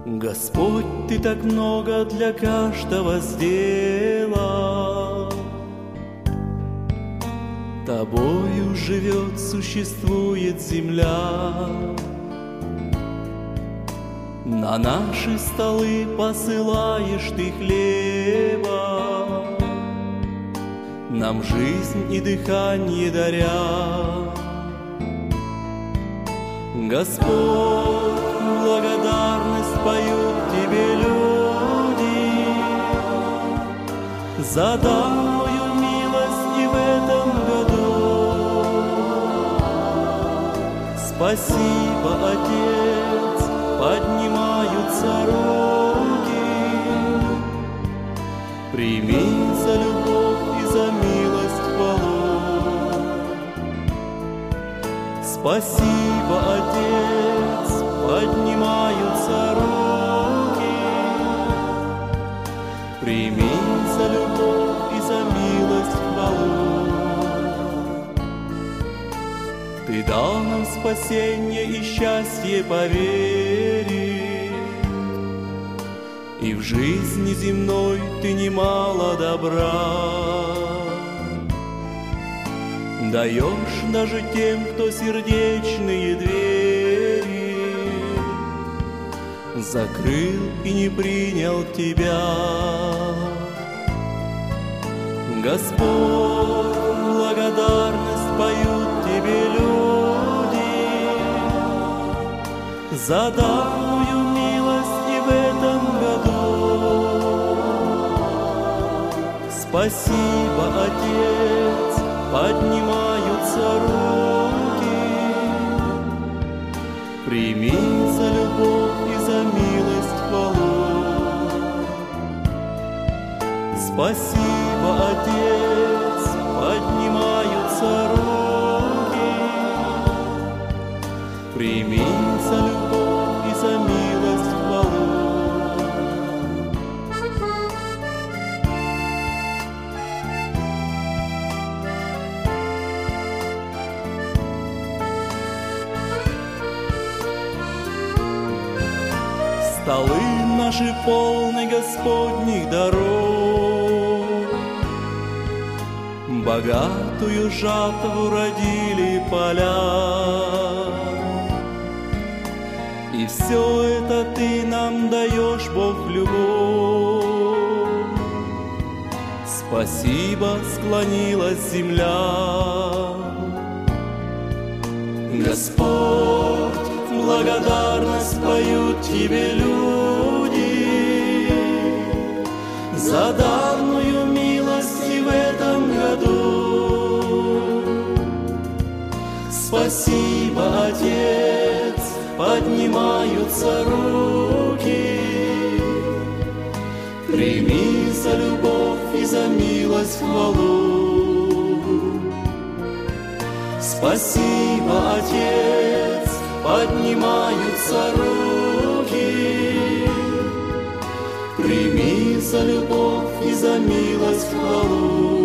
Господь, Ты так много для каждого сделал. Тобою живет, существует земля. На наши столы посылаешь Ты хлеба, нам жизнь и дыхание даря. Господь, благодарность поют Тебе люди за данную милость и в этом году. Спасибо, Отец, поднимаются руки. Прими за любовь и за милость хвалу. Спасибо, Отец, поднимаются руки. Прими за любовь и за милость хвалу. Ты дал нам спасение и счастье по вере, и в жизни земной Ты немало добра даешь даже тем, кто сердечные двери закрыл и не принял Тебя. Господь, благодарность поют Тебе люди за данную милость и в этом году. Спасибо, Отец, поднимаются руки. Прими за любовь и за милость хвалу. Спасибо, Отец, поднимаются руки. Прими за любовь и за милость хвалу. Столы наши полны Господних даров, богатую жатву родили поля. И все это Ты нам даешь, Бог, любовь. Спасибо, склонилась земля. Господь, благодарность поют Тебе люди за данную милость и в этом году. Спасибо, Отец, поднимаются руки. Прими за любовь и за милость хвалу. Спасибо, Отец, поднимаются руки. Прими за любовь и за милость хвалу.